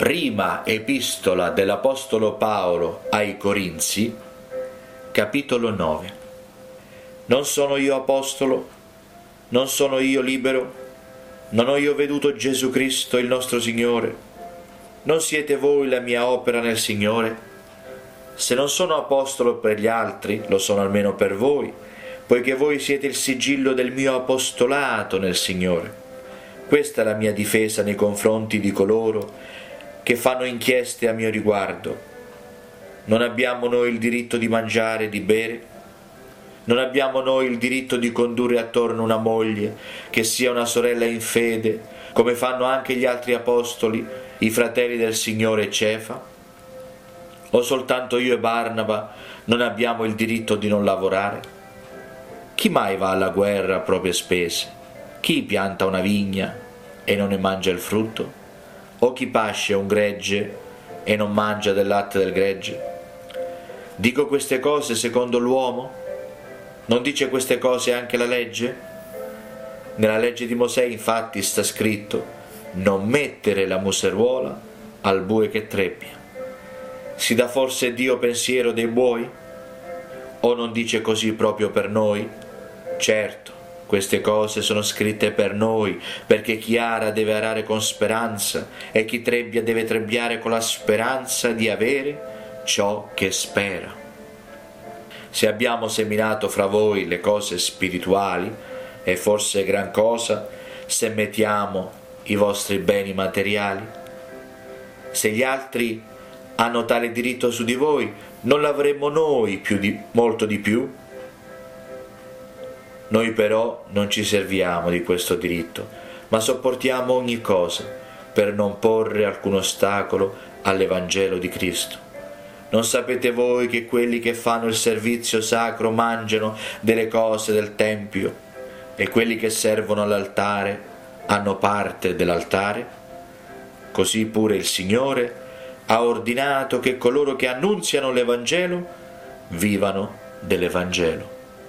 Prima epistola dell'Apostolo Paolo ai Corinzi, capitolo 9. Non sono io apostolo, non sono io libero, non ho io veduto Gesù Cristo il nostro Signore? Non siete voi la mia opera nel Signore? Se non sono apostolo per gli altri, lo sono almeno per voi, poiché voi siete il sigillo del mio apostolato nel Signore. Questa è la mia difesa nei confronti di coloro che fanno inchieste a mio riguardo. Non abbiamo noi il diritto di mangiare e di bere? Non abbiamo noi il diritto di condurre attorno una moglie che sia una sorella in fede, come fanno anche gli altri apostoli, i fratelli del Signore Cefa? O soltanto io e Barnaba non abbiamo il diritto di non lavorare? Chi mai va alla guerra a proprie spese? Chi pianta una vigna e non ne mangia il frutto? O chi pasce un gregge e non mangia del latte del gregge? Dico queste cose secondo l'uomo? Non dice queste cose anche la legge? Nella legge di Mosè infatti sta scritto: non mettere la museruola al bue che trebbia. Si dà forse Dio pensiero dei buoi? O non dice così proprio per noi? Certo, queste cose sono scritte per noi, perché chi ara deve arare con speranza e chi trebbia deve trebbiare con la speranza di avere ciò che spera. Se abbiamo seminato fra voi le cose spirituali, è forse gran cosa se mettiamo i vostri beni materiali? Se gli altri hanno tale diritto su di voi, non l'avremmo noi molto di più? Noi però non ci serviamo di questo diritto, ma sopportiamo ogni cosa per non porre alcun ostacolo all'Evangelo di Cristo. Non sapete voi che quelli che fanno il servizio sacro mangiano delle cose del Tempio e quelli che servono all'altare hanno parte dell'altare? Così pure il Signore ha ordinato che coloro che annunziano l'Evangelo vivano dell'Evangelo.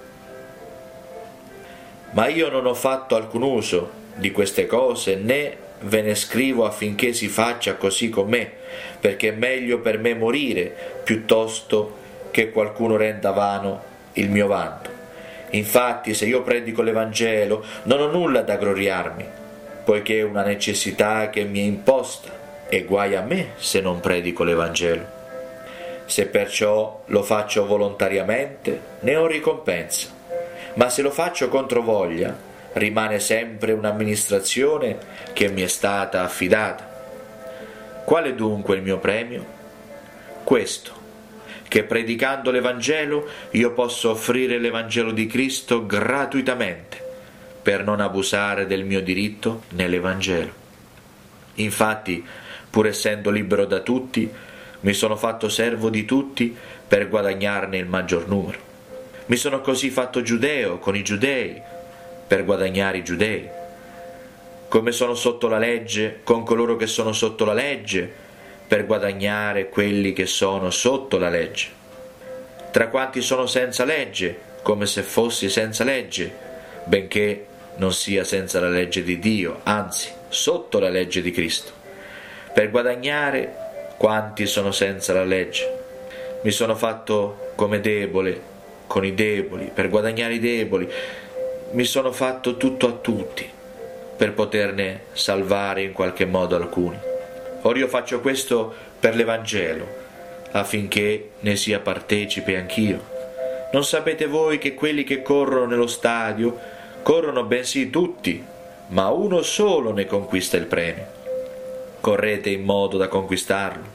Ma io non ho fatto alcun uso di queste cose, né ve ne scrivo affinché si faccia così con me, perché è meglio per me morire piuttosto che qualcuno renda vano il mio vanto. Infatti, se io predico l'Evangelo, non ho nulla da gloriarmi, poiché è una necessità che mi è imposta, e guai a me se non predico l'Evangelo. Se perciò lo faccio volontariamente, ne ho ricompensa. Ma se lo faccio contro voglia, rimane sempre un'amministrazione che mi è stata affidata. Qual è dunque il mio premio? Questo, che predicando l'Evangelo io posso offrire l'Evangelo di Cristo gratuitamente, per non abusare del mio diritto nell'Evangelo. Infatti, pur essendo libero da tutti, mi sono fatto servo di tutti per guadagnarne il maggior numero. Mi sono così fatto giudeo con i giudei, per guadagnare i giudei. Come sono sotto la legge con coloro che sono sotto la legge, per guadagnare quelli che sono sotto la legge. Tra quanti sono senza legge, come se fossi senza legge, benché non sia senza la legge di Dio, anzi, sotto la legge di Cristo. Per guadagnare quanti sono senza la legge. Mi sono fatto come debole con i deboli, per guadagnare i deboli. Mi sono fatto tutto a tutti, per poterne salvare in qualche modo alcuni. Ora io faccio questo per l'Evangelo, affinché ne sia partecipe anch'io. Non sapete voi che quelli che corrono nello stadio, corrono bensì tutti, ma uno solo ne conquista il premio. Correte in modo da conquistarlo.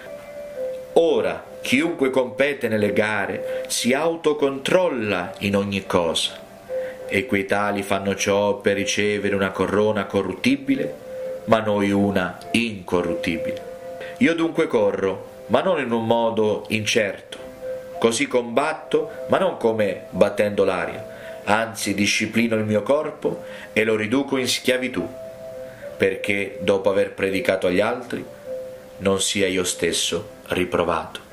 Ora, chiunque compete nelle gare si autocontrolla in ogni cosa, e quei tali fanno ciò per ricevere una corona corruttibile, ma noi una incorruttibile. Io dunque corro, ma non in un modo incerto, così combatto, ma non come battendo l'aria, anzi disciplino il mio corpo e lo riduco in schiavitù, perché dopo aver predicato agli altri non sia io stesso riprovato.